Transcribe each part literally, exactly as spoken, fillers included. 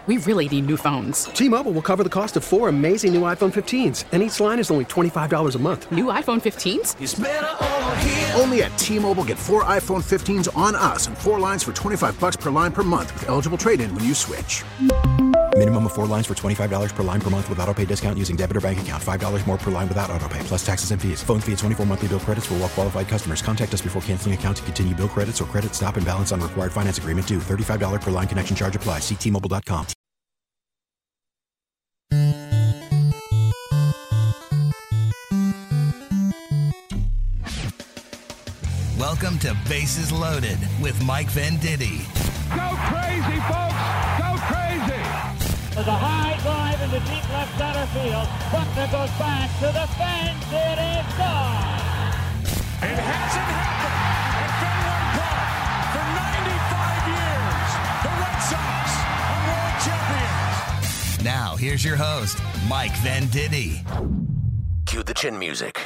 we really need new phones. T-Mobile will cover the cost of four amazing new iPhone fifteens, and each line is only twenty-five dollars a month. New iPhone fifteens? It's better over here. Only at T-Mobile, get four iPhone fifteens on us and four lines for twenty-five dollars per line per month with eligible trade-in when you switch. Minimum of four lines for twenty-five dollars per line per month with autopay discount using debit or bank account. five dollars more per line without autopay, plus taxes and fees. Phone fee at twenty-four monthly bill credits for well-qualified customers. Contact us before canceling account to continue bill credits or credit stop and balance on required finance agreement due. thirty-five dollars per line connection charge applies. See T Mobile dot com. Welcome to Bases Loaded with Mike Venditti. Go crazy, folks! Go crazy! There's a high drive into deep left center field. Buckner goes back to the fence. It is gone. It hasn't happened at Fenway Park for ninety-five years. The Red Sox are world champions. Now, here's your host, Mike Venditti. Cue the chin music.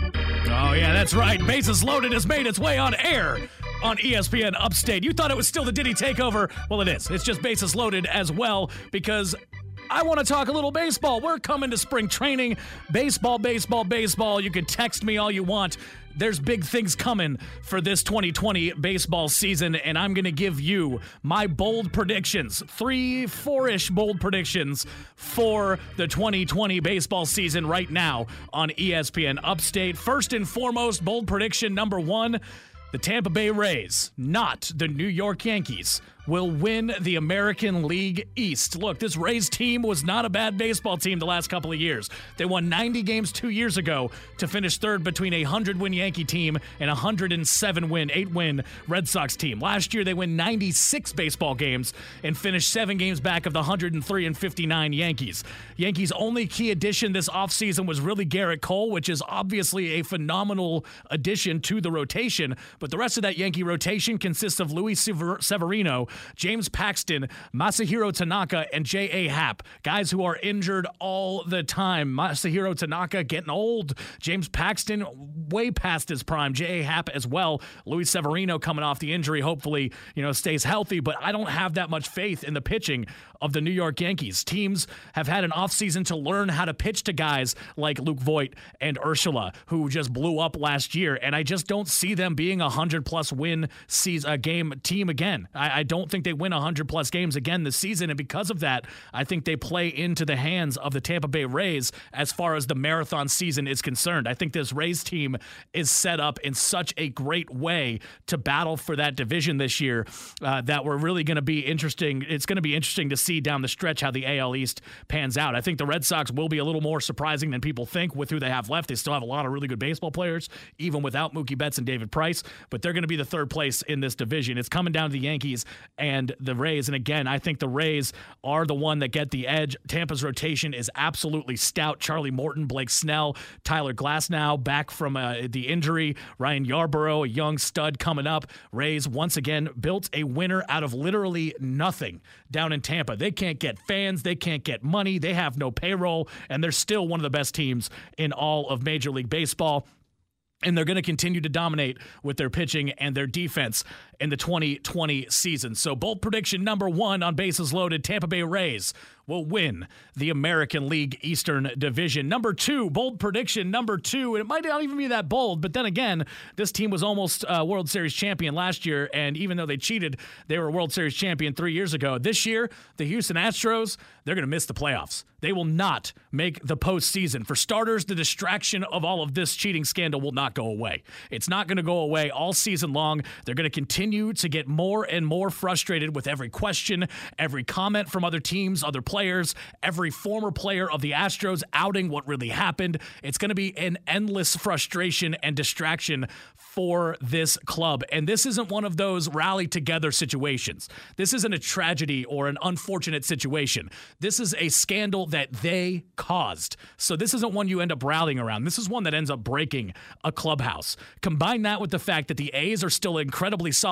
Oh, yeah, that's right. Bases Loaded has made its way on air on E S P N Upstate. You thought it was still the Diddy Takeover? Well, it is. It's just Bases Loaded as well because I want to talk a little baseball. We're coming to spring training. Baseball, baseball, baseball. You can text me all you want. There's big things coming for this twenty twenty baseball season, and I'm going to give you my bold predictions, three, four-ish bold predictions for the twenty twenty baseball season right now on E S P N Upstate. First and foremost, bold prediction number one, the Tampa Bay Rays, not the New York Yankees, will win the American League East. Look, this Rays team was not a bad baseball team the last couple of years. They won ninety games two years ago to finish third between a one hundred win Yankee team and a one hundred seven win, eight win Red Sox team. Last year, they won ninety-six baseball games and finished seven games back of the one hundred three and fifty-nine Yankees. Yankees' only key addition this offseason was really Garrett Cole, which is obviously a phenomenal addition to the rotation, but the rest of that Yankee rotation consists of Luis Severino, James Paxton, Masahiro Tanaka, and J A. Happ, guys who are injured all the time. Masahiro Tanaka getting old. James Paxton way past his prime. J A. Happ as well. Luis Severino coming off the injury, hopefully, you know, stays healthy, but I don't have that much faith in the pitching of the New York Yankees. Teams have had an offseason to learn how to pitch to guys like Luke Voit and Urshela, who just blew up last year, and I just don't see them being a one hundred plus win season, a game team again. I, I don't think they win one hundred plus games again this season, and because of that, I think they play into the hands of the Tampa Bay Rays as far as the marathon season is concerned. I think this Rays team is set up in such a great way to battle for that division this year uh, that we're really going to be interesting. It's going to be interesting to see down the stretch how the A L East pans out. I think the Red Sox will be a little more surprising than people think with who they have left. They still have a lot of really good baseball players, even without Mookie Betts and David Price, but they're going to be the third place in this division. It's coming down to the Yankees and the Rays, and again, I think the Rays are the one that get the edge. Tampa's rotation is absolutely stout. Charlie Morton, Blake Snell, Tyler Glasnow back from uh, the injury, Ryan Yarborough, a young stud coming up. Rays, once again, built a winner out of literally nothing down in Tampa. They can't get fans, they can't get money, they have no payroll, and they're still one of the best teams in all of Major League Baseball. And they're going to continue to dominate with their pitching and their defense in the twenty twenty season. So bold prediction number one on Bases Loaded, Tampa Bay Rays will win the American League Eastern Division. Number two, bold prediction number two, and it might not even be that bold, but then again, this team was almost uh, World Series champion last year, and even though they cheated, they were World Series champion three years ago. This year, the Houston Astros, they're going to miss the playoffs. They will not make the postseason. For starters, the distraction of all of this cheating scandal will not go away. It's not going to go away all season long. They're going to continue to get more and more frustrated with every question, every comment from other teams, other players, every former player of the Astros outing what really happened. It's going to be an endless frustration and distraction for this club. And this isn't one of those rally together situations. This isn't a tragedy or an unfortunate situation. This is a scandal that they caused. So this isn't one you end up rallying around. This is one that ends up breaking a clubhouse. Combine that with the fact that the A's are still an incredibly solid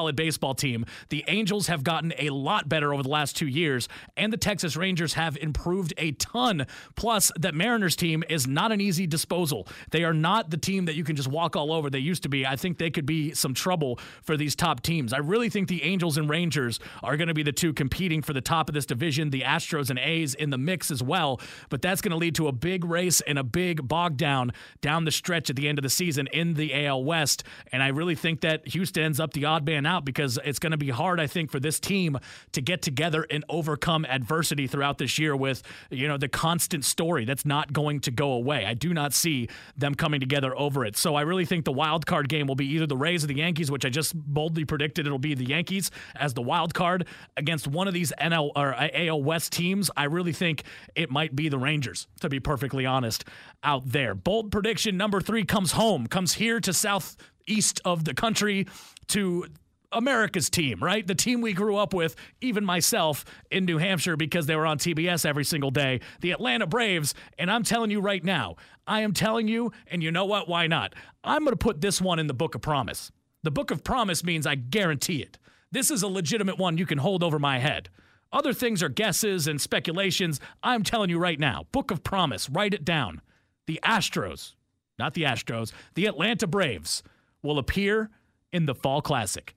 solid baseball team. The Angels have gotten a lot better over the last two years, and the Texas Rangers have improved a ton. Plus, that Mariners team is not an easy disposal. They are not the team that you can just walk all over they used to be. I think they could be some trouble for these top teams. I really think the Angels and Rangers are going to be the two competing for the top of this division. The Astros and A's in the mix as well, but that's going to lead to a big race and a big bog down down the stretch at the end of the season in the A L West. And I really think that Houston ends up the odd man out because it's going to be hard, I think, for this team to get together and overcome adversity throughout this year with, you know, the constant story that's not going to go away. I do not see them coming together over it. So I really think the wild card game will be either the Rays or the Yankees, which I just boldly predicted it'll be the Yankees as the wild card against one of these N L or A L West teams. I really think it might be the Rangers, to be perfectly honest, out there. Bold prediction number three comes home, comes here to southeast of the country, to America's team, right? The team we grew up with, even myself, in New Hampshire because they were on T B S every single day, the Atlanta Braves. And I'm telling you right now, I am telling you, and you know what? Why not? I'm going to put this one in the Book of Promise. The Book of Promise means I guarantee it. This is a legitimate one you can hold over my head. Other things are guesses and speculations. I'm telling you right now, Book of Promise, write it down. The Astros, not the Astros, the Atlanta Braves will appear in the Fall Classic.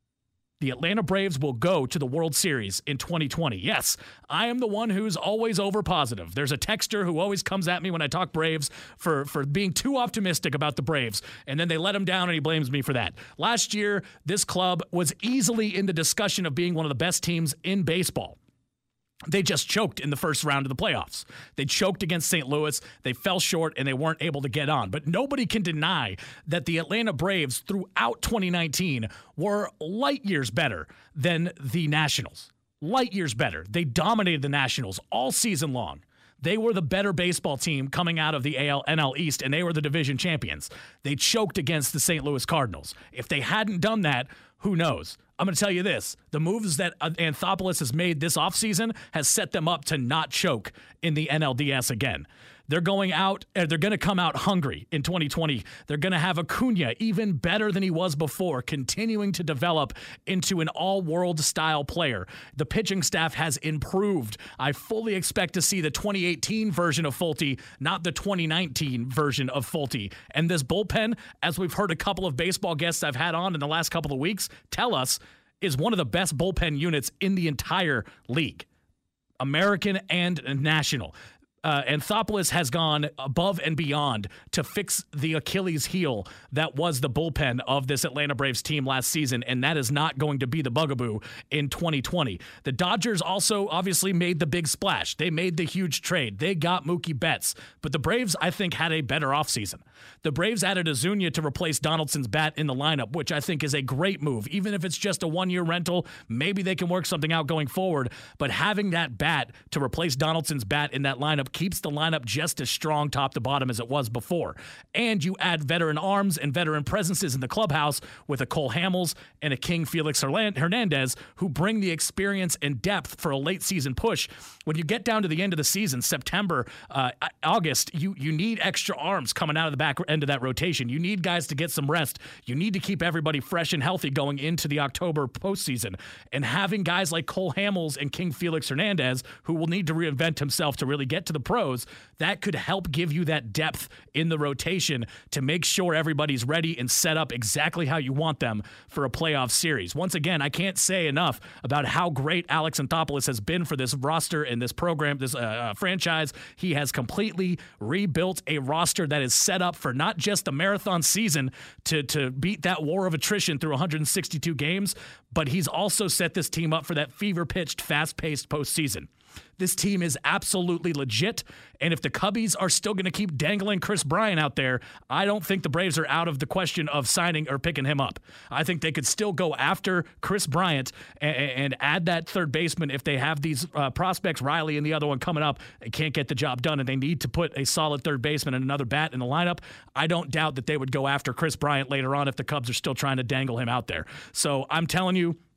The Atlanta Braves will go to the World Series in twenty twenty. Yes, I am the one who's always over positive. There's a texter who always comes at me when I talk Braves for, for being too optimistic about the Braves, and then they let him down and he blames me for that. Last year, this club was easily in the discussion of being one of the best teams in baseball. They just choked in the first round of the playoffs. They choked against Saint Louis. They fell short, and they weren't able to get on. But nobody can deny that the Atlanta Braves throughout twenty nineteen were light years better than the Nationals. Light years better. They dominated the Nationals all season long. They were the better baseball team coming out of the A L N L East, and they were the division champions. They choked against the Saint Louis Cardinals. If they hadn't done that, who knows? I'm going to tell you this. The moves that Anthopoulos has made this offseason has set them up to not choke in the N L D S again. They're going out, they're going to come out hungry in twenty twenty. They're going to have Acuna even better than he was before, continuing to develop into an all-world style player. The pitching staff has improved. I fully expect to see the twenty eighteen version of Fulte, not the twenty nineteen version of Fulte. And this bullpen, as we've heard a couple of baseball guests I've had on in the last couple of weeks tell us, is one of the best bullpen units in the entire league, American and national. Uh, Anthopoulos has gone above and beyond to fix the Achilles heel that was the bullpen of this Atlanta Braves team last season, and that is not going to be the bugaboo in twenty twenty. The Dodgers also obviously made the big splash. They made the huge trade. They got Mookie Betts, but the Braves, I think, had a better offseason. The Braves added Azuña to replace Donaldson's bat in the lineup, which I think is a great move. Even if it's just a one-year rental, maybe they can work something out going forward, but having that bat to replace Donaldson's bat in that lineup keeps the lineup just as strong top to bottom as it was before. And you add veteran arms and veteran presences in the clubhouse with a Cole Hamels and a King Felix Hernandez who bring the experience and depth for a late season push. When you get down to the end of the season, September, uh, August, you, you need extra arms coming out of the back end of that rotation. You need guys to get some rest. You need to keep everybody fresh and healthy going into the October postseason. And having guys like Cole Hamels and King Felix Hernandez, who will need to reinvent himself to really get to the pros, that could help give you that depth in the rotation to make sure everybody's ready and set up exactly how you want them for a playoff series. Once again, I can't say enough about how great Alex Anthopoulos has been for this roster and this program, this uh, uh, franchise. He has completely rebuilt a roster that is set up for not just the marathon season to, to beat that war of attrition through one hundred sixty-two games, but he's also set this team up for that fever-pitched, fast-paced postseason. This team is absolutely legit, and if the Cubbies are still going to keep dangling Chris Bryant out there, I don't think the Braves are out of the question of signing or picking him up. I think they could still go after Chris Bryant and, and add that third baseman if they have these uh, prospects, Riley and the other one coming up. They can't get the job done, and they need to put a solid third baseman and another bat in the lineup. I don't doubt that they would go after Chris Bryant later on if the Cubs are still trying to dangle him out there. So I'm telling you,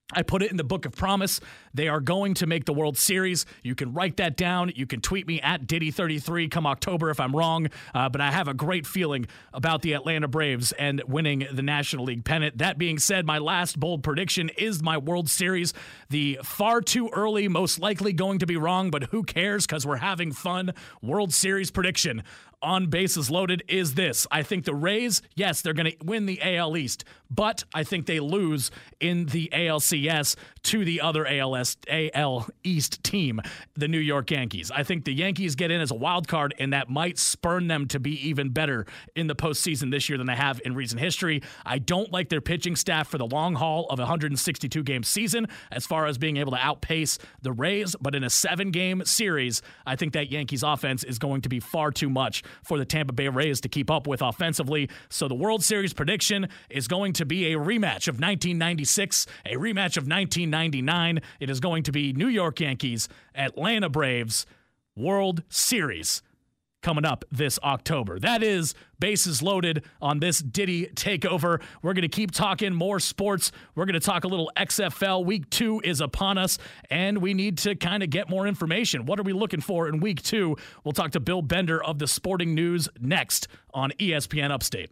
I put it in the book of promise. They are going to make the World Series. You can write that down. You can tweet me at Diddy thirty-three come October if I'm wrong. Uh, but I have a great feeling about the Atlanta Braves and winning the National League pennant. That being said, my last bold prediction is my World Series. The far too early, most likely going to be wrong, but who cares because we're having fun. World Series prediction on Bases Loaded is this. I think the Rays, yes, they're going to win the A L East, but I think they lose in the A L C S to the other A L S, A L East team, the New York Yankees. I think the Yankees get in as a wild card, and that might spurn them to be even better in the postseason this year than they have in recent history. I don't like their pitching staff for the long haul of a one hundred sixty-two game season as far as being able to outpace the Rays, but in a seven-game series, I think that Yankees offense is going to be far too much for the Tampa Bay Rays to keep up with offensively. So the World Series prediction is going to be a rematch of nineteen ninety-six, a rematch of nineteen ninety-nine. It is going to be New York Yankees, Atlanta Braves, World Series coming up this October. That is Bases Loaded on this Diddy Takeover. We're going to keep talking more sports. We're going to talk a little X F L. Week two is upon us, and we need to kind of get more information. What are we looking for in week two? We'll talk to Bill Bender of the Sporting News next on E S P N Upstate.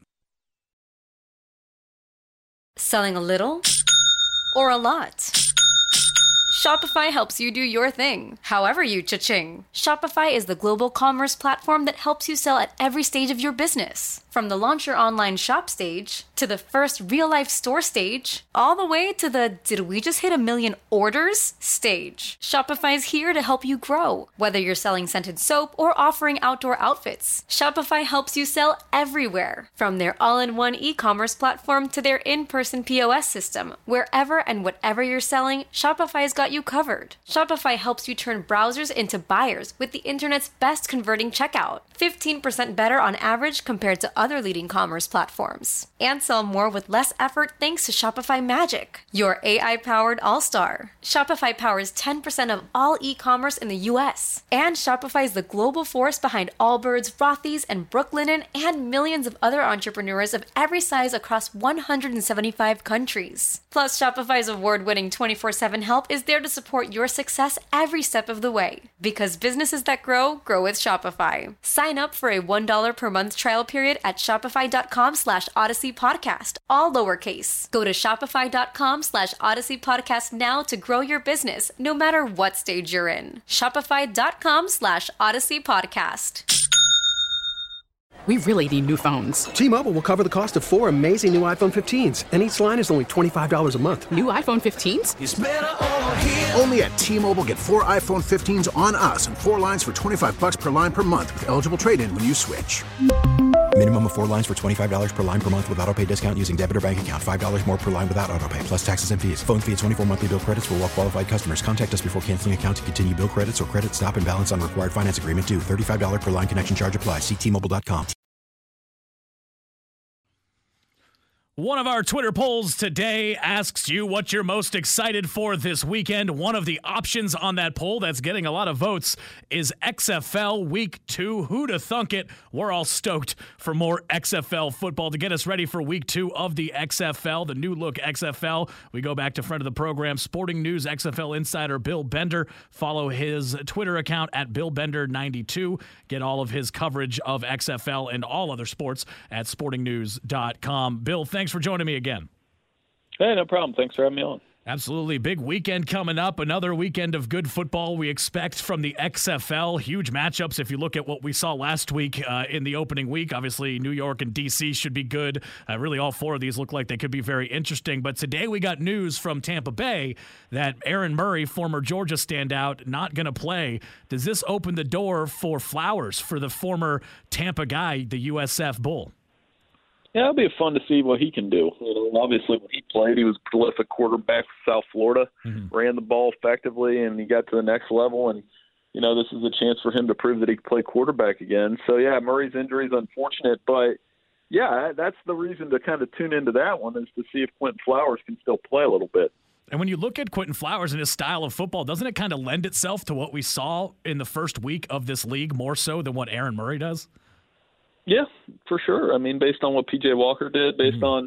Selling a little or a lot? Shopify helps you do your thing, however you cha-ching. Shopify is the global commerce platform that helps you sell at every stage of your business. From the launch your online shop stage, to the first real-life store stage, all the way to the did we just hit a million orders stage. Shopify is here to help you grow. Whether you're selling scented soap or offering outdoor outfits, Shopify helps you sell everywhere. From their all-in-one e-commerce platform to their in-person P O S system, wherever and whatever you're selling, Shopify's got you covered. Shopify helps you turn browsers into buyers with the internet's best converting checkout. fifteen percent better on average compared to other leading commerce platforms. And sell more with less effort thanks to Shopify Magic, your A I-powered all-star. Shopify powers ten percent of all e-commerce in the U S. And Shopify is the global force behind Allbirds, Rothy's, and Brooklinen, and millions of other entrepreneurs of every size across one hundred seventy-five countries. Plus, Shopify's award-winning twenty-four seven help is there to support your success every step of the way. Because businesses that grow, grow with Shopify. Sign up for a one dollar per month trial period at shopify.com slash Odyssey Podcast, all lowercase. Go to shopify.com slash Odyssey Podcast now to grow your business, no matter what stage you're in. Shopify.com slash Odyssey Podcast. We really need new phones. T-Mobile will cover the cost of four amazing new iPhone fifteens, and each line is only twenty-five dollars a month. New iPhone fifteens? It's better over here. Only at T-Mobile, get four iPhone fifteens on us and four lines for twenty-five bucks per line per month with eligible trade-in when you switch. Minimum of four lines for twenty-five dollars per line per month with autopay discount using debit or bank account. five dollars more per line without autopay, plus taxes and fees. Phone fee at twenty-four monthly bill credits for well-qualified customers. Contact us before canceling account to continue bill credits or credit stop and balance on required finance agreement due. thirty-five dollars per line connection charge applies. See T Mobile dot com. One of our Twitter polls today asks you what you're most excited for this weekend. One of the options on that poll that's getting a lot of votes is X F L Week two. Who'da thunk it? We're all stoked for more X F L football to get us ready for Week two of the X F L, the new look X F L. We go back to friend of the program, Sporting News X F L insider Bill Bender. Follow his Twitter account at Bill Bender ninety-two. Get all of his coverage of X F L and all other sports at sporting news dot com. Bill, thanks for joining me again. Hey, no problem. Thanks for having me on. Absolutely. Big weekend coming up. Another weekend of good football we expect from the X F L. Huge matchups. If you look at what we saw last week uh, in the opening week, obviously New York and D C should be good. Uh, really, all four of these look like they could be very interesting. But today we got news from Tampa Bay that Aaron Murray, former Georgia standout, not going to play. Does this open the door for Flowers for the former Tampa guy, the U S F Bull? Yeah, it'll be fun to see what he can do. You know, obviously, when he played, he was a prolific quarterback for South Florida, mm-hmm. ran the ball effectively, and he got to the next level. And, you know, this is a chance for him to prove that he can play quarterback again. So, yeah, Murray's injury is unfortunate. But, yeah, that's the reason to kind of tune into that one is to see if Quentin Flowers can still play a little bit. And when you look at Quentin Flowers and his style of football, doesn't it kind of lend itself to what we saw in the first week of this league more so than what Aaron Murray does? Yeah, for sure. I mean, based on what P J Walker did, based mm-hmm. on,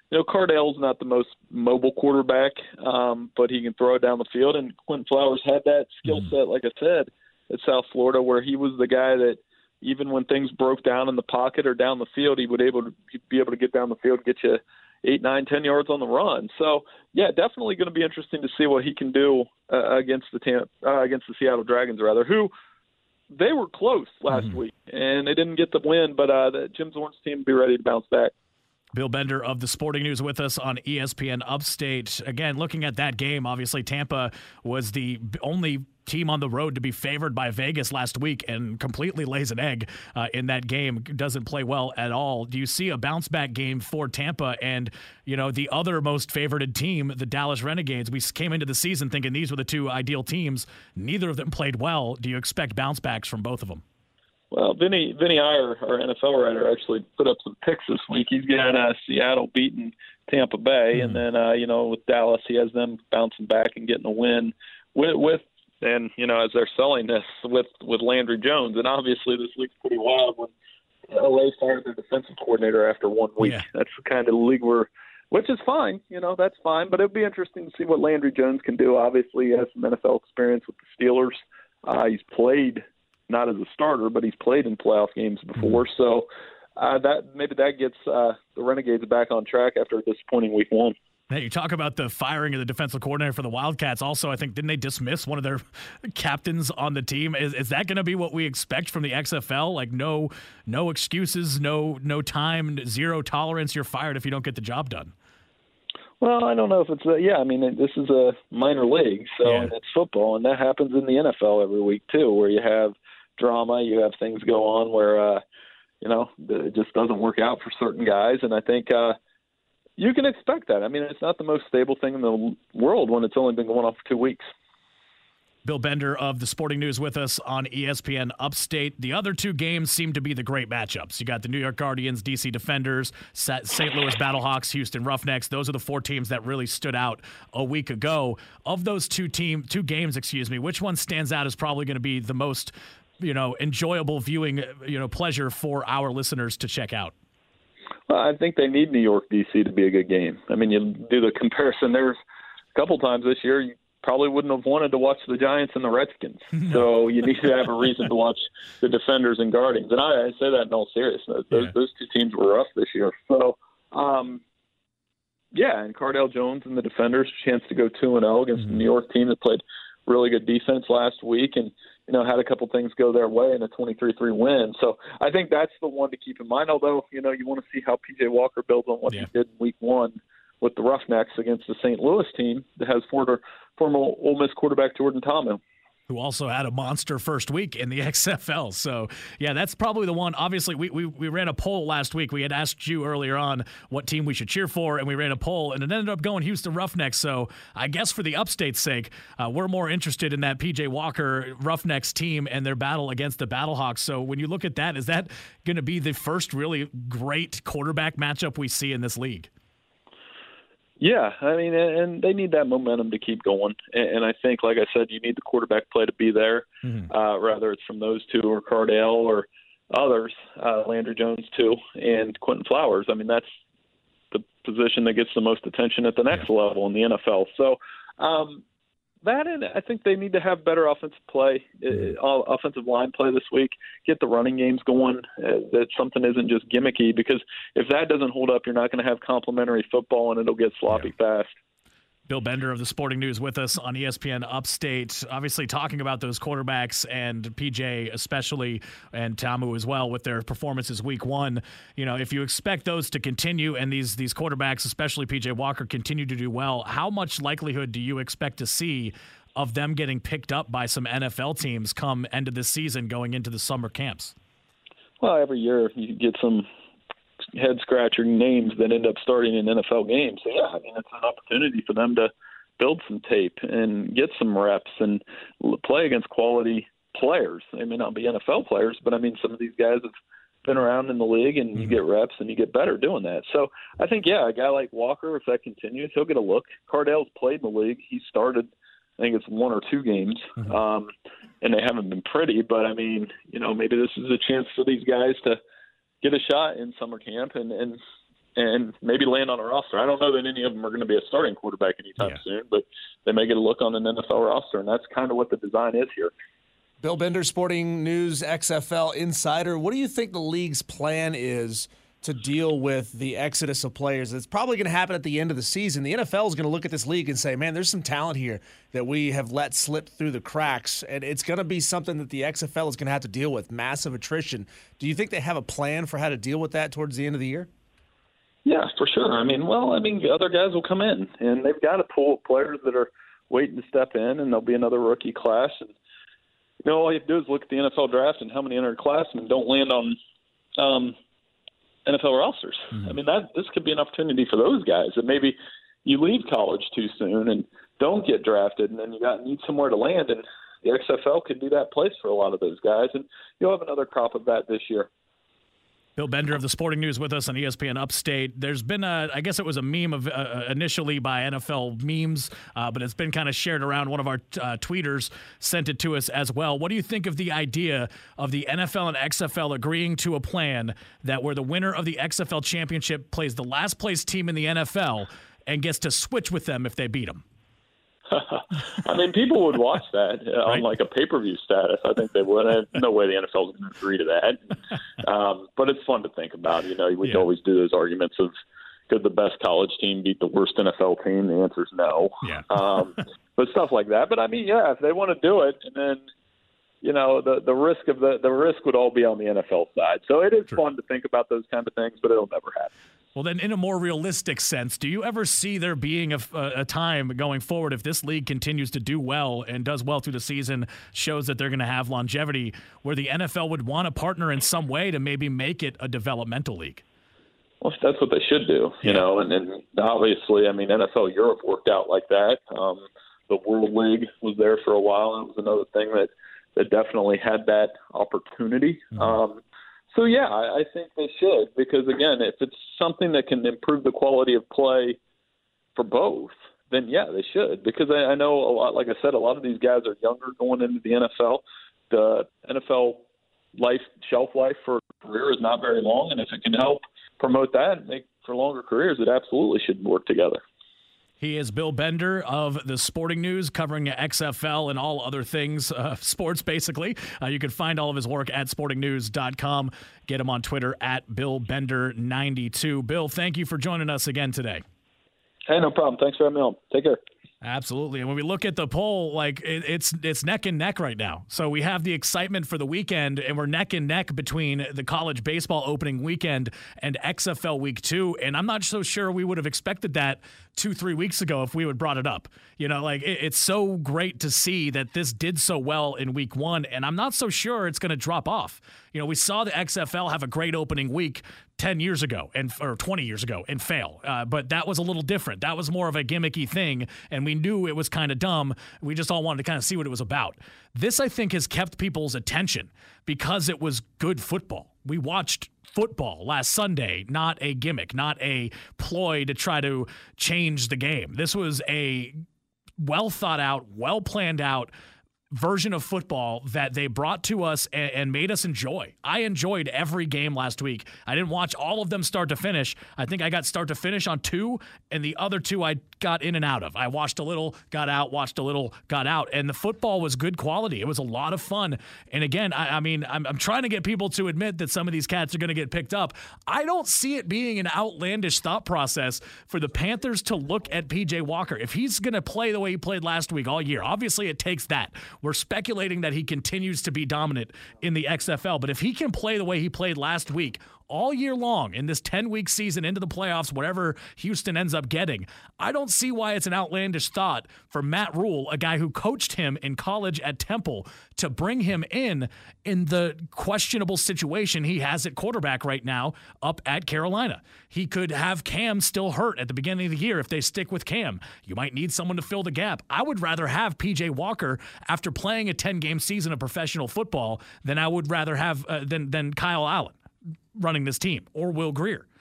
you know, Cardale's not the most mobile quarterback, um, but he can throw it down the field. And Quentin Flowers had that skill set, like I said, at South Florida, where he was the guy that even when things broke down in the pocket or down the field, he would able to he'd be able to get down the field, get you eight, nine, ten yards on the run. So, yeah, definitely going to be interesting to see what he can do uh, against the Tampa, uh, against the Seattle Dragons, rather, who they were close last mm-hmm. week, and they didn't get the win, but uh, the Jim Zorn's team will be ready to bounce back. Bill Bender of the Sporting News with us on E S P N Upstate. Again, looking at that game, obviously Tampa was the only team on the road to be favored by Vegas last week and completely lays an egg uh, in that game. Doesn't play well at all. Do you see a bounce-back game for Tampa and, you know, the other most favorited team, the Dallas Renegades? We came into the season thinking these were the two ideal teams. Neither of them played well. Do you expect bounce-backs from both of them? Well, Vinny Vinny Iyer, our N F L writer, actually put up some picks this week. He's got uh, Seattle beating Tampa Bay, mm. and then uh, you know with Dallas, he has them bouncing back and getting a win with, with and you know as they're selling this with with Landry Jones, and obviously this league's pretty wild when L A fired their defensive coordinator after one week. Yeah. That's the kind of league we're, which is fine, you know that's fine, but it'd be interesting to see what Landry Jones can do. Obviously, he has some N F L experience with the Steelers. Uh, he's played. Not as a starter, but he's played in playoff games before. So uh, that maybe that gets uh, the Renegades back on track after a disappointing week one. Now, you talk about the firing of the defensive coordinator for the Wildcats. Also, I think, didn't they dismiss one of their captains on the team? Is is that going to be what we expect from the X F L? Like no no excuses, no no time, zero tolerance. You're fired if you don't get the job done. Well, I don't know if it's a, yeah. I mean, this is a minor league, so yeah. and it's football, and that happens in the N F L every week too, where you have drama, you have things go on where uh, you know it just doesn't work out for certain guys, and I think uh, you can expect that. I mean, it's not the most stable thing in the world when it's only been going on for two weeks. Bill Bender of the Sporting News with us on E S P N Upstate. The other two games seem to be the great matchups. You got the New York Guardians, D C Defenders, Saint Louis Battlehawks, Houston Roughnecks. Those are the four teams that really stood out a week ago. Of those two team, two games, excuse me, which one stands out as probably going to be the most, you know, enjoyable viewing, you know, pleasure for our listeners to check out? Well, I think they need New York, D C to be a good game. I mean, you do the comparison. There's a couple times this year you probably wouldn't have wanted to watch the Giants and the Redskins. No. So you need to have a reason to watch the Defenders and Guardians. And I, I say that in all seriousness. Those, yeah. those two teams were rough this year. So, um, yeah, and Cardale Jones and the Defenders, chance to go two and oh against mm-hmm. the New York team that played really good defense last week and, you know, had a couple things go their way in a twenty-three three win. So I think that's the one to keep in mind, although, you know, you want to see how P J Walker builds on what yeah. he did in week one with the Roughnecks against the Saint Louis team that has former, former Ole Miss quarterback Jordan Ta'amu, who also had a monster first week in the X F L. So, yeah, that's probably the one. Obviously, we, we we ran a poll last week. We had asked you earlier on what team we should cheer for, and we ran a poll, and it ended up going Houston Roughnecks. So I guess for the Upstate's sake, uh, we're more interested in that P J Walker Roughnecks team and their battle against the Battlehawks. So when you look at that, is that going to be the first really great quarterback matchup we see in this league? Yeah, I mean, and they need that momentum to keep going. And I think, like I said, you need the quarterback play to be there, mm-hmm. uh, whether it's from those two or Cardale or others, uh, Landry Jones too, and Quentin Flowers. I mean, that's the position that gets the most attention at the next yeah. level in the N F L. So um, that, and I think they need to have better offensive play, mm-hmm. uh, offensive line play this week, get the running games going, uh, that something isn't just gimmicky, because if that doesn't hold up, you're not going to have complimentary football and it'll get sloppy yeah. fast. Bill Bender of the Sporting News with us on E S P N Upstate, obviously talking about those quarterbacks and P J especially and Ta'amu as well with their performances week one. You know, if you expect those to continue and these these quarterbacks, especially P J Walker, continue to do well, how much likelihood do you expect to see of them getting picked up by some N F L teams come end of this season going into the summer camps? Well, every year you get some head-scratching names that end up starting in N F L games. So, yeah, I mean, it's an opportunity for them to build some tape and get some reps and play against quality players. They may not be N F L players, but, I mean, some of these guys have been around in the league, and mm-hmm. you get reps and you get better doing that. So I think, yeah, a guy like Walker, if that continues, he'll get a look. Cardale's played in the league. He started, I think it's one or two games, mm-hmm. um, and they haven't been pretty. But, I mean, you know, maybe this is a chance for these guys to get a shot in summer camp and, and and maybe land on a roster. I don't know that any of them are going to be a starting quarterback anytime yeah. soon, but they may get a look on an N F L roster, and that's kind of what the design is here. Bill Bender, Sporting News X F L insider. What do you think the league's plan is to deal with the exodus of players? It's probably going to happen at the end of the season. The N F L is going to look at this league and say, man, there's some talent here that we have let slip through the cracks, and it's going to be something that the X F L is going to have to deal with, massive attrition. Do you think they have a plan for how to deal with that towards the end of the year? Yeah, for sure. I mean, well, I mean, other guys will come in, and they've got a pool of players that are waiting to step in, and there'll be another rookie class. And, you know, all you have to do is look at the N F L draft and how many underclassmen don't land on um, N F L rosters. Mm-hmm. I mean, that this could be an opportunity for those guys that maybe you leave college too soon and don't get drafted, and then you got need somewhere to land, and the X F L could be that place for a lot of those guys, and you'll have another crop of that this year. Bill Bender of the Sporting News with us on E S P N Upstate. There's been a, I guess it was a meme of uh, initially by N F L memes, uh, but it's been kind of shared around. One of our uh, tweeters sent it to us as well. What do you think of the idea of the N F L and X F L agreeing to a plan that where the winner of the X F L championship plays the last place team in the N F L and gets to switch with them if they beat them? I mean, people would watch that uh, right. on like a pay-per-view status. I think they would. I have no way the N F L is going to agree to that. Um, but it's fun to think about. You know, we yeah. always do those arguments of could the best college team beat the worst N F L team? The answer is no. Yeah. um, but stuff like that. But I mean, yeah, if they want to do it, and then you know, the the risk of the the risk would all be on the N F L side. So it is True. fun to think about those kind of things, but it'll never happen. Well, then, in a more realistic sense, do you ever see there being a, a time going forward if this league continues to do well and does well through the season, shows that they're going to have longevity, where the N F L would want to partner in some way to maybe make it a developmental league? Well, that's what they should do, you yeah. know, and, and obviously, I mean, N F L Europe worked out like that. Um, the World League was there for a while. It was another thing that, that definitely had that opportunity. Mm-hmm. Um So, yeah, I, I think they should because, again, if it's something that can improve the quality of play for both, then, yeah, they should. Because I, I know a lot, like I said, a lot of these guys are younger going into the N F L. The N F L life shelf life for a career is not very long, and if it can help promote that and make for longer careers, it absolutely should work together. He is Bill Bender of the Sporting News, covering X F L and all other things, uh, sports, basically. Uh, you can find all of his work at sporting news dot com. Get him on Twitter at Bill Bender ninety-two. Bill, thank you for joining us again today. Hey, no problem. Thanks for having me on. Take care. Absolutely. And when we look at the poll, like it, it's it's neck and neck right now. So we have the excitement for the weekend, and we're neck and neck between the college baseball opening weekend and X F L week two. And I'm not so sure we would have expected that two, three weeks ago if we would brought it up. You know, like it, it's so great to see that this did so well in week one, and I'm not so sure it's going to drop off. You know, we saw the X F L have a great opening week ten years ago and or twenty years ago and fail. Uh, but that was a little different. That was more of a gimmicky thing, and we knew it was kind of dumb. We just all wanted to kind of see what it was about. This, I think, has kept people's attention because it was good football. We watched football last Sunday, not a gimmick, not a ploy to try to change the game. This was a well thought out, well planned out version of football that they brought to us and, and made us enjoy. I enjoyed every game last week. I didn't watch all of them start to finish. I think I got start to finish on two, and the other two I got in and out of. I watched a little, got out, watched a little, got out, and the football was good quality. It was a lot of fun. And again, I, I mean, I'm, I'm trying to get people to admit that some of these cats are going to get picked up. I don't see it being an outlandish thought process for the Panthers to look at P J Walker. If he's going to play the way he played last week all year, obviously it takes that. We're speculating that he continues to be dominant in the X F L, but if he can play the way he played last week all year long in this ten-week season into the playoffs, whatever Houston ends up getting, I don't see why it's an outlandish thought for Matt Rule, a guy who coached him in college at Temple, to bring him in in the questionable situation he has at quarterback right now up at Carolina. He could have Cam still hurt at the beginning of the year if they stick with Cam. You might need someone to fill the gap. I would rather have P J Walker after playing a ten-game season of professional football than I would rather have uh, than than Kyle Allen running this team, or Will Grier.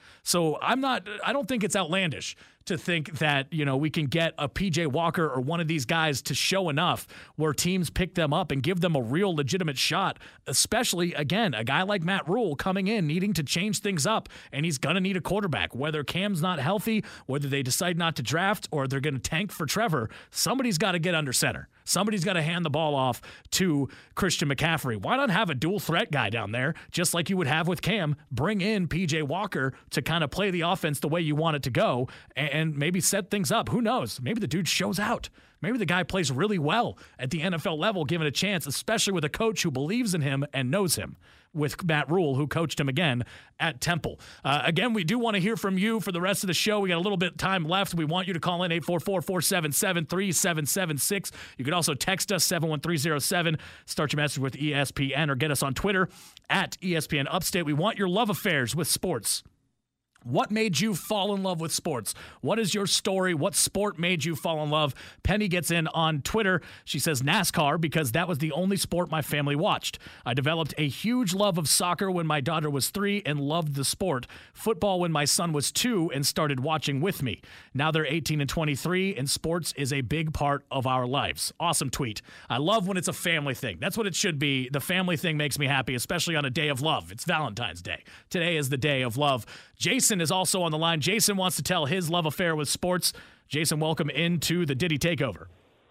So I'm not, I don't think it's outlandish to think that, you know, we can get a P J Walker or one of these guys to show enough where teams pick them up and give them a real legitimate shot, especially, again, a guy like Matt Rule coming in, needing to change things up, and he's going to need a quarterback. Whether Cam's not healthy, whether they decide not to draft, or they're going to tank for Trevor, somebody's got to get under center. Somebody's got to hand the ball off to Christian McCaffrey. Why not have a dual threat guy down there, just like you would have with Cam? Bring in P J Walker to kind of play the offense the way you want it to go, and maybe set things up. Who knows? Maybe the dude shows out. Maybe the guy plays really well at the N F L level, given a chance, especially with a coach who believes in him and knows him, with Matt Rule, who coached him again at Temple. Uh, again, we do want to hear from you for the rest of the show. We got a little bit of time left. We want you to call in eight four four, four seven seven, three seven seven six. You can also text us seven one three zero seven. Start your message with E S P N or get us on Twitter at E S P N Upstate. We want your love affairs with sports. What made you fall in love with sports? What is your story? What sport made you fall in love? Penny gets in on Twitter. She says NASCAR because that was the only sport my family watched. I developed a huge love of soccer when my daughter was three and loved the sport. Football when my son was two and started watching with me. Now they're eighteen and twenty-three, and sports is a big part of our lives. Awesome tweet. I love when it's a family thing. That's what it should be. The family thing makes me happy, especially on a day of love. It's Valentine's Day. Today is the day of love. Jason is also on the line. Jason wants to tell his love affair with sports. Jason, welcome into the Diddy Takeover.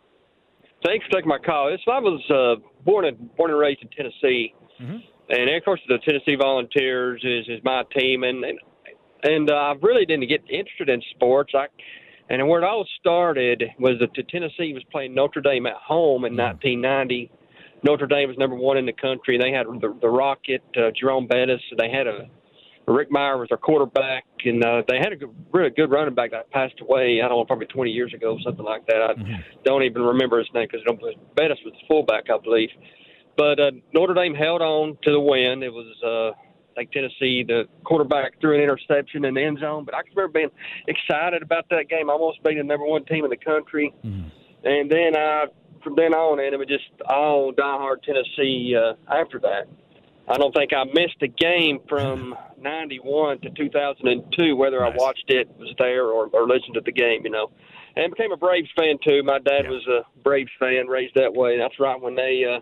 Thanks for taking my call. So I was uh, born and born and raised in Tennessee, mm-hmm. and of course the Tennessee Volunteers is, is my team, and and, and uh, I really didn't get interested in sports. I and where it all started was that Tennessee was playing Notre Dame at home in mm-hmm. nineteen ninety. Notre Dame was number one in the country. They had the, the Rocket, uh, Jerome Bettis. They had a Rick Meyer was their quarterback, and uh, they had a good, really good running back that passed away, I don't know, probably twenty years ago, something like that. I mm-hmm. don't even remember his name because Bettis was the fullback, I believe. But uh, Notre Dame held on to the win. It was, uh, I think, Tennessee, the quarterback threw an interception in the end zone. But I can remember being excited about that game, almost being the number one team in the country. Mm-hmm. And then uh, from then on, and it was just all diehard Tennessee uh, after that. I don't think I missed a game from ninety-one to two thousand two, whether nice. I watched it, was there, or, or listened to the game, you know. And became a Braves fan, too. My dad yeah. was a Braves fan, raised that way. That's right when they uh,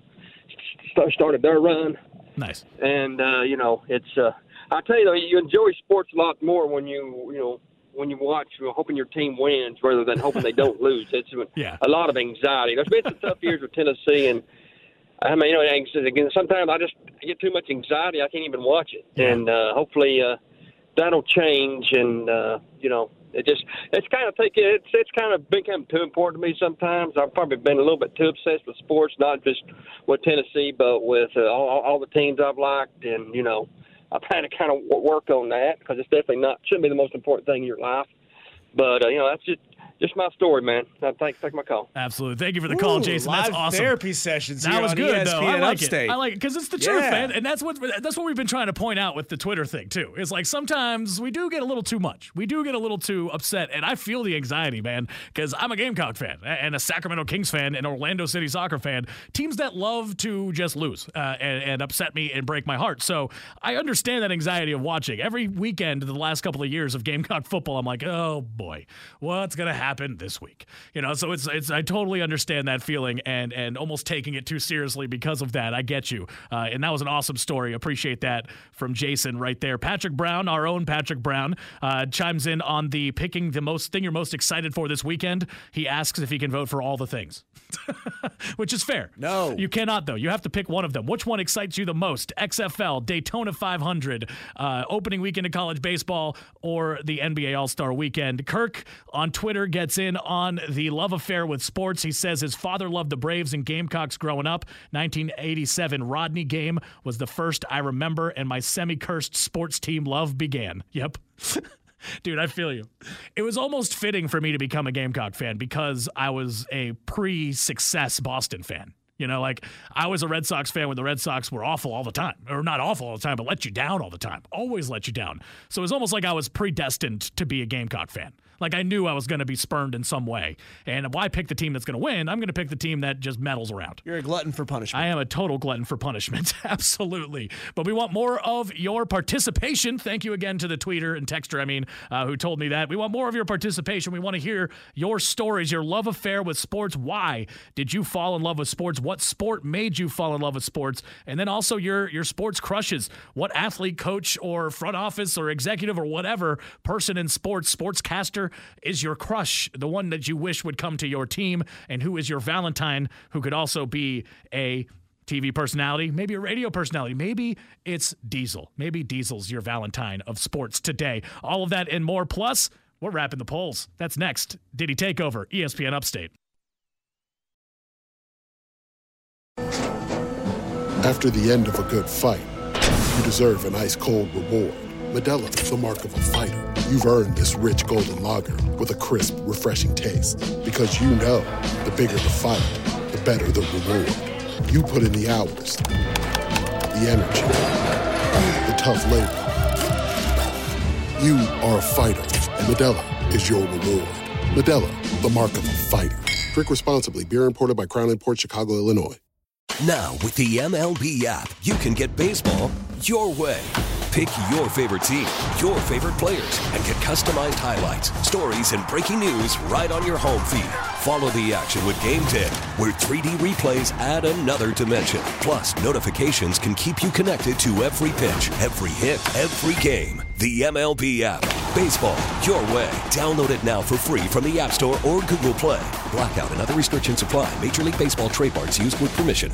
st- started their run. Nice. And, uh, you know, it's uh, – I tell you, though, you enjoy sports a lot more when you, you know, when you watch, you know, hoping your team wins rather than hoping they don't lose. It's yeah. a lot of anxiety. There's been some tough years with Tennessee, and I mean, you know, again, sometimes I just get too much anxiety. I can't even watch it. Yeah. And uh, hopefully uh, that'll change. And, uh, you know, it just, it's kind of taken, it's, it's kind of become too important to me sometimes. I've probably been a little bit too obsessed with sports, not just with Tennessee, but with uh, all, all the teams I've liked. And, you know, I've had to kind of work on that because it's definitely not, shouldn't be the most important thing in your life. But, uh, you know, that's just, Just my story, man. Uh, thanks, thanks my call. Absolutely. Thank you for the call, Ooh, Jason. Live that's awesome. Therapy sessions. That here was on good, E S P N though. I like Upstate. it. I like it because it's the yeah. truth, man. And that's what that's what we've been trying to point out with the Twitter thing too. Is like sometimes we do get a little too much. We do get a little too upset, and I feel the anxiety, man, because I'm a Gamecock fan and a Sacramento Kings fan and Orlando City Soccer fan. Teams that love to just lose uh, and, and upset me and break my heart. So I understand that anxiety of watching every weekend. The last couple of years of Gamecock football, I'm like, oh boy, what's gonna happen this week? You know, so it's it's I totally understand that feeling and and almost taking it too seriously because of that. I get you. Uh, and that was an awesome story. Appreciate that from Jason right there. Patrick Brown, our own Patrick Brown, uh, chimes in on the picking the most thing you're most excited for this weekend. He asks if he can vote for all the things, which is fair. No. You cannot, though. You have to pick one of them. Which one excites you the most? X F L, Daytona five hundred, uh, opening weekend of college baseball, or the N B A All-Star Weekend? Kirk on Twitter gets in on the love affair with sports. He says his father loved the Braves and Gamecocks growing up. nineteen eighty-seven Rodney game was the first I remember, and my semi-cursed sports team love began. Yep. Dude, I feel you. It was almost fitting for me to become a Gamecock fan because I was a pre-success Boston fan. You know, like I was a Red Sox fan when the Red Sox were awful all the time, or not awful all the time, but let you down all the time, always let you down. So it was almost like I was predestined to be a Gamecock fan. Like, I knew I was going to be spurned in some way. And why pick the team that's going to win? I'm going to pick the team that just meddles around. You're a glutton for punishment. I am a total glutton for punishment. Absolutely. But we want more of your participation. Thank you again to the tweeter and texter, I mean, uh, who told me that. We want more of your participation. We want to hear your stories, your love affair with sports. Why did you fall in love with sports? What sport made you fall in love with sports? And then also your, your sports crushes. What athlete, coach, or front office, or executive, or whatever person in sports, sportscaster, is your crush, the one that you wish would come to your team, and who is your Valentine, who could also be a T V personality, maybe a radio personality, maybe it's Diesel. Maybe Diesel's your Valentine of sports today. All of that and more, plus we're wrapping the polls. That's next. Diddy Takeover, E S P N Upstate. After the end of a good fight, you deserve an ice-cold reward. Modelo is the mark of a fighter. You've earned this rich golden lager with a crisp, refreshing taste. Because you know, the bigger the fight, the better the reward. You put in the hours, the energy, the tough labor. You are a fighter, and Modelo is your reward. Modelo, the mark of a fighter. Drink responsibly. Beer imported by Crown Imports, Chicago, Illinois. Now, with the M L B app, you can get baseball your way. Pick your favorite team, your favorite players, and get customized highlights, stories, and breaking news right on your home feed. Follow the action with Game ten, where three D replays add another dimension. Plus, notifications can keep you connected to every pitch, every hit, every game. The M L B app. Baseball your way. Download it now for free from the App Store or Google Play. Blackout and other restrictions apply. Major League Baseball trademarks used with permission.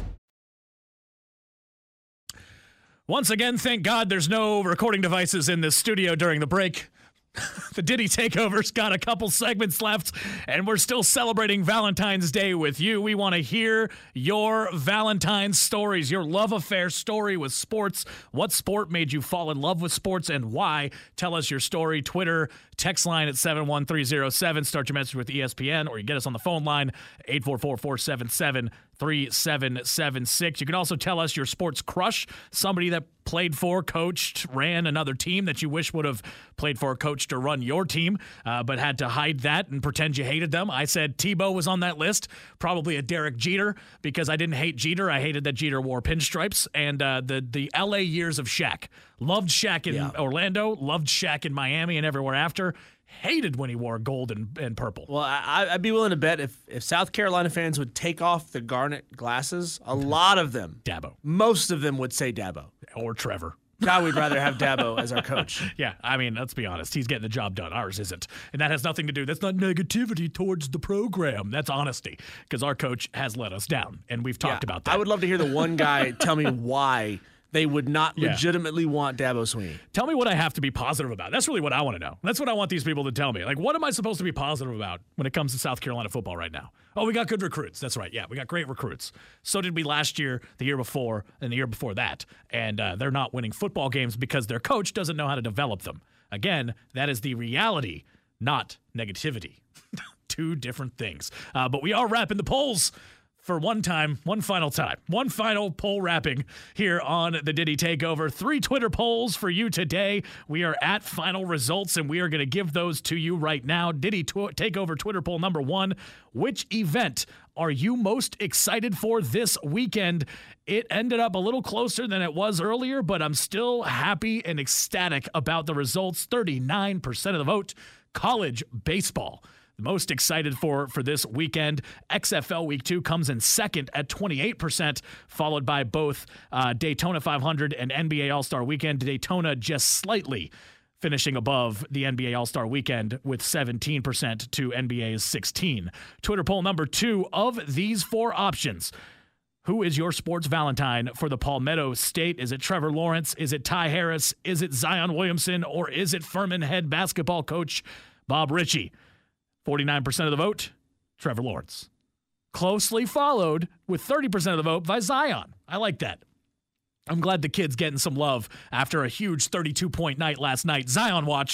Once again, thank God there's no recording devices in this studio during the break. The Diddy Takeover's got a couple segments left, and we're still celebrating Valentine's Day with you. We want to hear your Valentine's stories, your love affair story with sports. What sport made you fall in love with sports, and why? Tell us your story. Twitter, text line at seven one three zero seven. Start your message with E S P N, or you get us on the phone line, eight four four, four seven seven, three seven seven six. You can also tell us your sports crush, somebody that played for, coached, ran another team that you wish would have played for, coached, or run your team, uh, but had to hide that and pretend you hated them. I said Tebow was on that list, probably a Derek Jeter, because I didn't hate Jeter. I hated that Jeter wore pinstripes. And uh, the, the L A years of Shaq. Loved Shaq in yeah. Orlando, loved Shaq in Miami and everywhere after. Hated when he wore gold and, and purple. Well, I, I'd be willing to bet if, if South Carolina fans would take off the garnet glasses, a lot of them, Dabo. Most of them would say Dabo. Or Trevor. God, we'd rather have Dabo as our coach. Yeah, I mean, let's be honest. He's getting the job done. Ours isn't. And that has nothing to do. That's not negativity towards the program. That's honesty. Because our coach has let us down. And we've talked yeah, about that. I would love to hear the one guy tell me why they would not yeah. legitimately want Dabo Swinney. Tell me what I have to be positive about. That's really what I want to know. That's what I want these people to tell me. Like, what am I supposed to be positive about when it comes to South Carolina football right now? Oh, we got good recruits. That's right. Yeah, we got great recruits. So did we last year, the year before, and the year before that. And uh, they're not winning football games because their coach doesn't know how to develop them. Again, that is the reality, not negativity. Two different things. Uh, but we are wrapping the polls for one time, one final time, one final poll wrapping here on the Diddy Takeover. Three Twitter polls for you today. We are at final results, and we are going to give those to you right now. Diddy tw- Takeover Twitter poll number one. Which event are you most excited for this weekend? It ended up a little closer than it was earlier, but I'm still happy and ecstatic about the results. thirty-nine percent of the vote, college baseball. Most excited for for this weekend. X F L Week two comes in second at twenty-eight percent, followed by both uh, Daytona five hundred and N B A All-Star Weekend. Daytona just slightly finishing above the N B A All-Star Weekend with seventeen percent to N B A's sixteen. Twitter poll number two, of these four options, who is your sports Valentine for the Palmetto State? Is it Trevor Lawrence? Is it Ty Harris? Is it Zion Williamson? Or is it Furman head basketball coach Bob Ritchie? forty-nine percent of the vote, Trevor Lawrence. Closely followed with thirty percent of the vote by Zion. I like that. I'm glad the kid's getting some love after a huge thirty-two point night last night. Zion watch.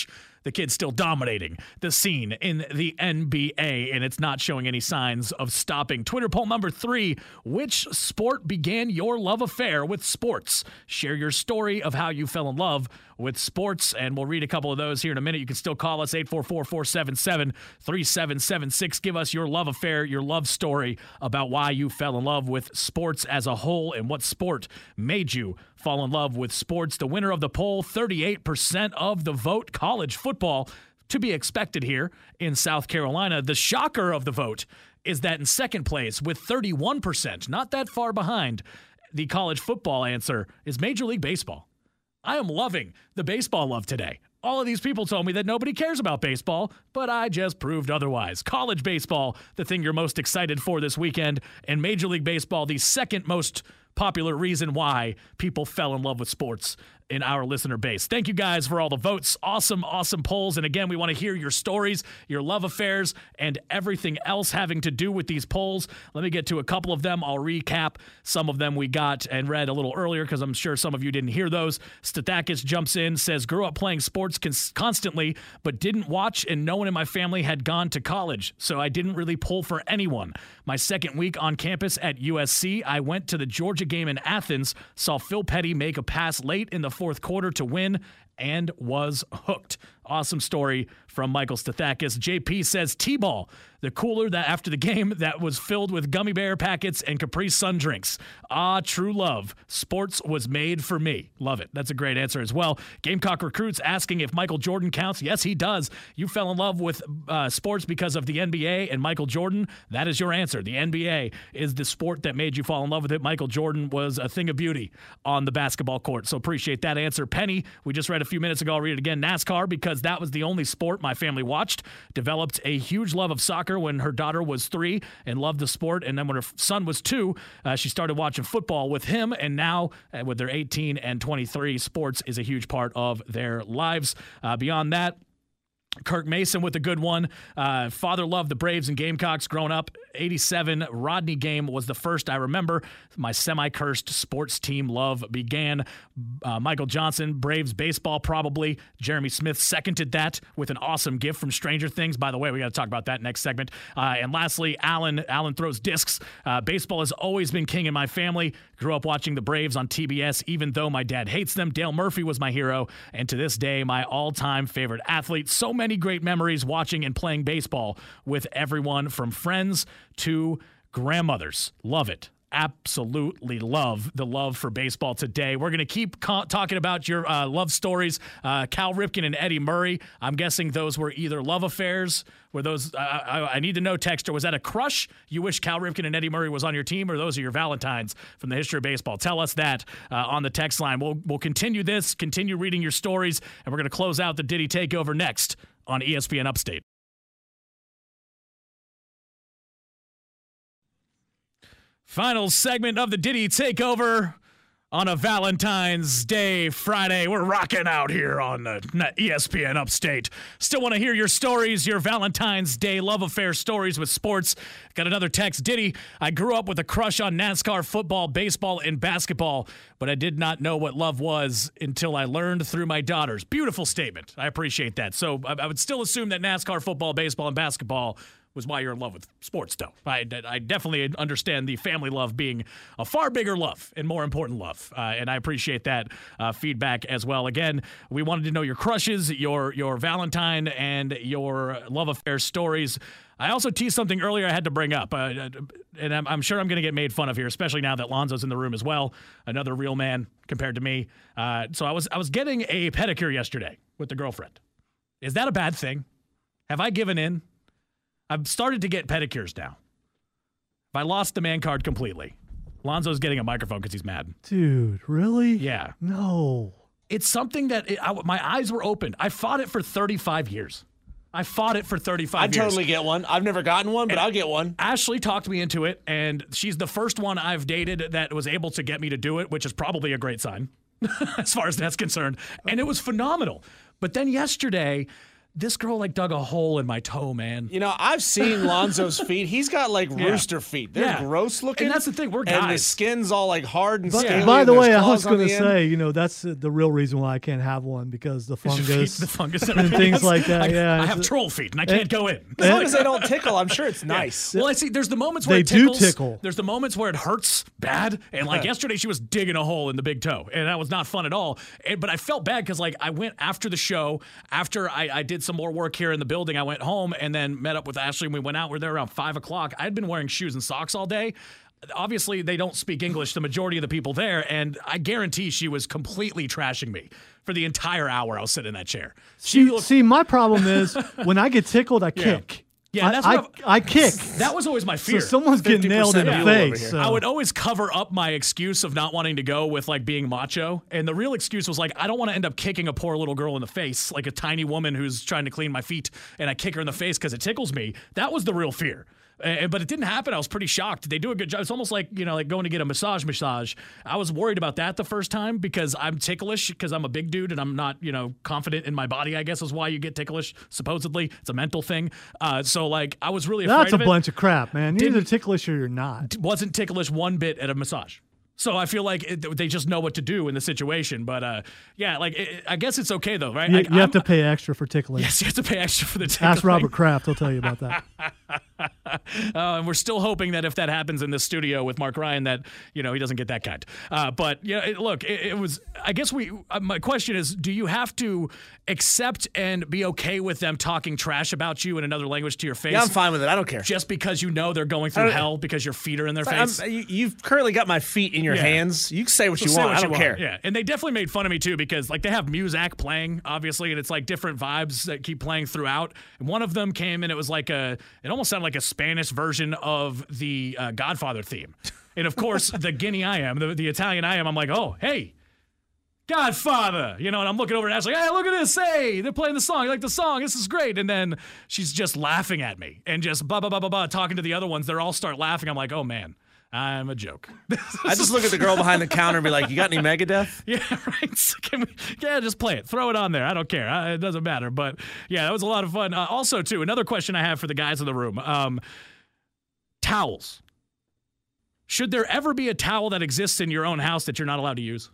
the kid's still dominating the scene in the N B A, and it's not showing any signs of stopping. Twitter poll number three, which sport began your love affair with sports? Share your story of how you fell in love with sports, and we'll read a couple of those here in a minute. You can still call us, eight four four, four seven seven, three seven seven six. Give us your love affair, your love story about why you fell in love with sports as a whole and what sport made you fall in love with sports. The winner of the poll, thirty-eight percent of the vote, college football, to be expected here in South Carolina. The shocker of the vote is that in second place with thirty-one percent, not that far behind the college football answer, is Major League Baseball. I am loving the baseball love today. All of these people told me that nobody cares about baseball, but I just proved otherwise. College baseball, the thing you're most excited for this weekend, and Major League Baseball, the second most popular reason why people fell in love with sports in our listener base. Thank you guys for all the votes. Awesome, awesome polls. And again, we want to hear your stories, your love affairs, and everything else having to do with these polls. Let me get to a couple of them. I'll recap some of them we got and read a little earlier because I'm sure some of you didn't hear those. Stathakis jumps in, says, grew up playing sports cons- constantly, but didn't watch, and no one in my family had gone to college, so I didn't really pull for anyone. My second week on campus at U S C, I went to the Georgia game in Athens, saw Phil Petty make a pass late in the fourth quarter to win, and was hooked. Awesome story from Michael Stathakis. J P says T-ball, the cooler that after the game that was filled with gummy bear packets and Capri Sun drinks. Ah, true love. Sports was made for me. Love it. That's a great answer as well. Gamecock Recruits asking if Michael Jordan counts. Yes, he does. You fell in love with uh, sports because of the N B A and Michael Jordan. That is your answer. The N B A is the sport that made you fall in love with it. Michael Jordan was a thing of beauty on the basketball court. So appreciate that answer. Penny, we just read a few minutes ago. I'll read it again. NASCAR, because that was the only sport my family watched. Developed a huge love of soccer when her daughter was three and loved the sport. And then when her son was two, uh, she started watching football with him. And now uh, with their eighteen and twenty-three, sports is a huge part of their lives. Uh, beyond that, Kirk Mason with a good one. Uh, father loved the Braves and Gamecocks growing up. eighty-seven Rodney game was the first I remember. My semi-cursed sports team love began. Uh, Michael Johnson, Braves baseball probably. Jeremy Smith seconded that with an awesome gift from Stranger Things. By the way, we got to talk about that next segment. Uh, and lastly, Alan, Alan throws discs. Uh, baseball has always been king in my family. Grew up watching the Braves on T B S, even though my dad hates them. Dale Murphy was my hero, and to this day, my all-time favorite athlete. So many Many great memories watching and playing baseball with everyone from friends to grandmothers. Love it. Absolutely love the love for baseball today. We're going to keep co- talking about your uh, love stories. Uh, Cal Ripken and Eddie Murray. I'm guessing those were either love affairs. Were those? Uh, I, I need to know, Texter. Was that a crush? You wish Cal Ripken and Eddie Murray was on your team, or those are your Valentines from the history of baseball? Tell us that uh, on the text line. We'll we'll continue this. Continue reading your stories, and we're going to close out the Diddy Takeover next on E S P N Upstate. Final segment of the Diddy Takeover on a Valentine's Day Friday. We're rocking out here on the E S P N Upstate. Still want to hear your stories, your Valentine's Day love affair stories with sports. Got another text. Diddy, I grew up with a crush on NASCAR, football, baseball, and basketball, but I did not know what love was until I learned through my daughters. Beautiful statement. I appreciate that. So I, I would still assume that NASCAR, football, baseball, and basketball was why you're in love with sports, though. I, I definitely understand the family love being a far bigger love and more important love, uh, and I appreciate that uh, feedback as well. Again, we wanted to know your crushes, your your Valentine, and your love affair stories. I also teased something earlier I had to bring up, uh, and I'm, I'm sure I'm going to get made fun of here, especially now that Lonzo's in the room as well, another real man compared to me. Uh, so I was I was getting a pedicure yesterday with the girlfriend. Is that a bad thing? Have I given in? I've started to get pedicures now. If I lost the man card completely, Lonzo's getting a microphone because he's mad. Dude, really? Yeah. No. It's something that it, I, my eyes were opened. I fought it for thirty-five years. I fought it for thirty-five I'd years. I'd totally get one. I've never gotten one, but and I'll get one. Ashley talked me into it, and she's the first one I've dated that was able to get me to do it, which is probably a great sign as far as that's concerned. And it was phenomenal. But then yesterday, this girl like dug a hole in my toe, man. You know, I've seen Lonzo's feet. He's got like Yeah. rooster feet. They're Yeah. gross looking. And that's the thing, we're And the guys. skin's all like hard and But, scaly. by and the there's way, I claws was on going to the end. say, you know, that's uh, the real reason why I can't have one because the Your fungus, feet, the fungus and everything things else. like that. I, yeah, I have troll feet and I can't go in. As long as they don't tickle, I'm sure it's nice. Well, I see. There's the moments where They it do tickles. tickle. There's the moments where it hurts bad, and like yesterday, she was digging a hole in the big toe, and that was not fun at all. And, but I felt bad because like I went after the show, after I, I did some more work here in the building. I went home and then met up with Ashley, and we went out. We're there around five o'clock. I had been wearing shoes and socks all day. Obviously, they don't speak English, the majority of the people there, and I guarantee she was completely trashing me for the entire hour I was sitting in that chair. She See, looked, see, my problem is when I get tickled, I Yeah. kick. Yeah, I, that's I, what I kick. That was always my fear. So someone's getting nailed in the Yeah. face. So. I would always cover up my excuse of not wanting to go with like being macho. And the real excuse was like, I don't want to end up kicking a poor little girl in the face, like a tiny woman who's trying to clean my feet, and I kick her in the face because it tickles me. That was the real fear. Uh, but it didn't happen. I was pretty shocked. They do a good job. It's almost like, you know, like going to get a massage massage. I was worried about that the first time because I'm ticklish because I'm a big dude and I'm not, you know, confident in my body, I guess is why you get ticklish, supposedly. It's a mental thing. Uh, so, like, I was really afraid That's a of it. bunch of crap, man. You're either Didn't- ticklish or you're not. Wasn't ticklish one bit at a massage. So I feel like it, they just know what to do in the situation. But, uh, yeah, like, it, I guess it's okay, though, right? You, Like, you have I'm- to pay extra for tickling. Yes, you have to pay extra for the tickling. Ask Robert Kraft. He'll tell you about that. uh, and we're still hoping that if that happens in this studio with Mark Ryan, that you know he doesn't get that kind. Uh, but yeah, it, look, it, it was. I guess we. Uh, my question is, do you have to accept and be okay with them talking trash about you in another language to your face? Yeah, I'm fine with it. I don't care. Just because you know they're going through hell because your feet are in their It's like, face. I'm- you- you've currently got my feet in your Yeah. hands. You can say what So you say want. what I you don't want. care. Yeah, and they definitely made fun of me too because like they have Muzak playing, obviously, and it's like different vibes that keep playing throughout. And one of them came and it was like a, it almost sounded like a Spanish version of the uh, Godfather theme. And of course, the Guinea I am, the, the Italian I am, I'm like, oh, hey, Godfather, you know, and I'm looking over at Ashley, hey, look at this, hey, they're playing the song, you like the song, this is great. And then she's just laughing at me and just blah, blah, blah, blah, blah, talking to the other ones. They all start laughing. I'm like, oh, man. I'm a joke. I just look at the girl behind the counter and be like, you got any Megadeth? Yeah, right. Can we, yeah, just play it. Throw it on there. I don't care. I, it doesn't matter. But yeah, that was a lot of fun. Uh, also, too, another question I have for the guys in the room. Um, towels. Should there ever be a towel that exists in your own house that you're not allowed to use?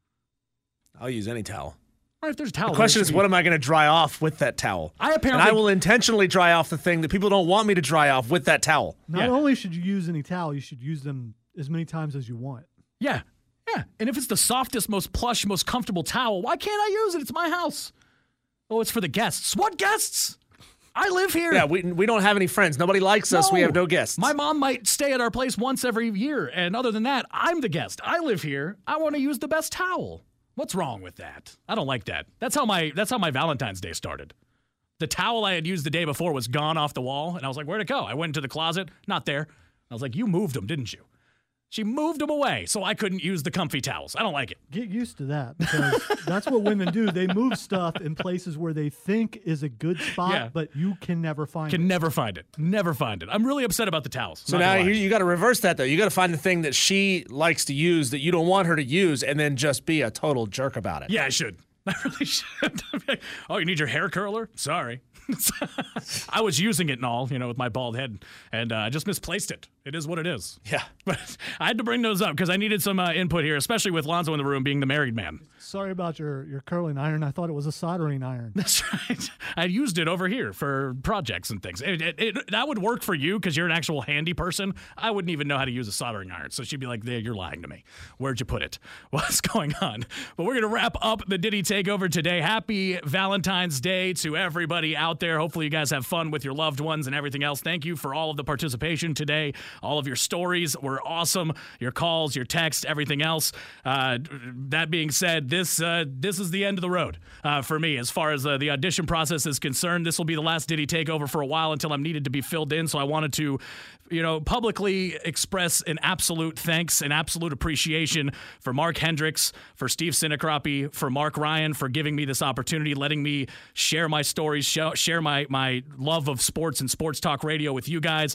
I'll use any towel. Or if there's a towel. The question there is, should what be- am I going to dry off with that towel? I apparently- And I will intentionally dry off the thing that people don't want me to dry off with that towel. Not Yeah. only should you use any towel, you should use them as many times as you want. Yeah. Yeah. And if it's the softest, most plush, most comfortable towel, why can't I use it? It's my house. Oh, it's for the guests. What guests? I live here. Yeah, we, we don't have any friends. Nobody likes us. We have no guests. My mom might stay at our place once every year. And other than that, I'm the guest. I live here. I want to use the best towel. What's wrong with that? I don't like that. That's how my that's how my Valentine's Day started. The towel I had used the day before was gone off the wall. And I was like, where'd it go? I went into the closet. Not there. I was like, you moved them, didn't you? She moved them away, so I couldn't use the comfy towels. I don't like it. Get used to that because that's what women do. They move stuff in places where they think is a good spot, Yeah. but you can never find Can it. never find it. Never find it. I'm really upset about the towels. So Not now gonna you, lie. you got to reverse that, though. You got to find the thing that she likes to use that you don't want her to use and then just be a total jerk about it. Yeah, I should. I really should. Oh, you need your hair curler? Sorry. I was using it and all, you know, with my bald head, and uh, I just misplaced it. It is what it is. Yeah. But I had to bring those up because I needed some uh, input here, especially with Lonzo in the room being the married man. Sorry about your, your curling iron. I thought it was a soldering iron. That's right. I used it over here for projects and things. It, it, it, that would work for you because you're an actual handy person. I wouldn't even know how to use a soldering iron. So she'd be like, there, you're lying to me. Where'd you put it? What's going on? But we're going to wrap up the Diddy Takeover today. Happy Valentine's Day to everybody out there. Hopefully you guys have fun with your loved ones and everything else. Thank you for all of the participation today. All of your stories were awesome. Your calls, your texts, everything else. Uh, that being said, this uh, this is the end of the road uh, for me as far as uh, the audition process is concerned. This will be the last Diddy Takeover for a while until I'm needed to be filled in. So I wanted to, you know, publicly express an absolute thanks and absolute appreciation for Mark Hendricks, for Steve Sinacrapi, for Mark Ryan for giving me this opportunity, letting me share my stories, show, share my my love of sports and sports talk radio with you guys.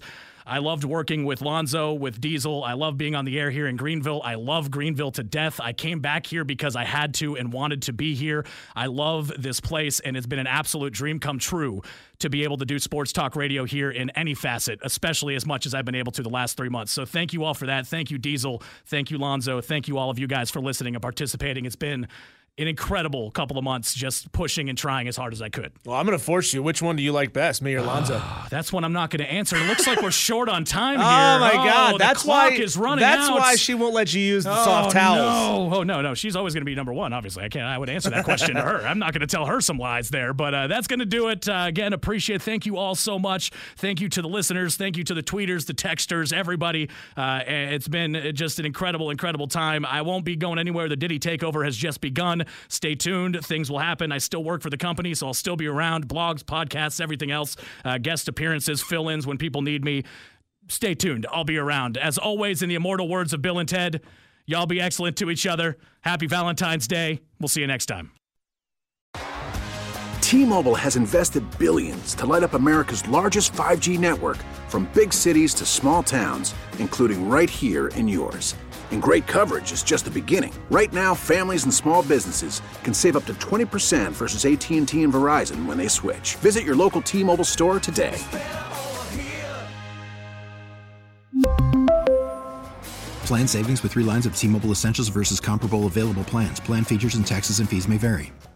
I loved working with Lonzo, with Diesel. I love being on the air here in Greenville. I love Greenville to death. I came back here because I had to and wanted to be here. I love this place, and it's been an absolute dream come true to be able to do sports talk radio here in any facet, especially as much as I've been able to the last three months. So thank you all for that. Thank you, Diesel. Thank you, Lonzo. Thank you, all of you guys, for listening and participating. It's been an incredible couple of months just pushing and trying as hard as I could. Well, I'm going to force you. Which one do you like best, me or Lonzo? That's one I'm not going to answer. It looks like we're short on time here. Oh, my God. Oh, that's the clock why, is running That's out. why she won't let you use the oh, soft towels. No. Oh, no, no. She's always going to be number one, obviously. I can't. I would answer that question to her. I'm not going to tell her some lies there, but uh, that's going to do it. Uh, again, appreciate it. Thank you all so much. Thank you to the listeners. Thank you to the tweeters, the texters, everybody. Uh, it's been just an incredible, incredible time. I won't be going anywhere. The Diddy Takeover has just begun. Stay tuned. Things will happen. I still work for the company, so I'll still be around. Blogs, podcasts, everything else. Uh, guest appearances, fill-ins when people need me. Stay tuned. I'll be around. As always, in the immortal words of Bill and Ted, y'all be excellent to each other. Happy Valentine's Day. We'll see you next time. T-Mobile has invested billions to light up America's largest five G network, from big cities to small towns, including right here in yours. And great coverage is just the beginning. Right now, families and small businesses can save up to twenty percent versus A T and T and Verizon when they switch. Visit your local T-Mobile store today. Plan savings with three lines of T-Mobile Essentials versus comparable available plans. Plan features and taxes and fees may vary.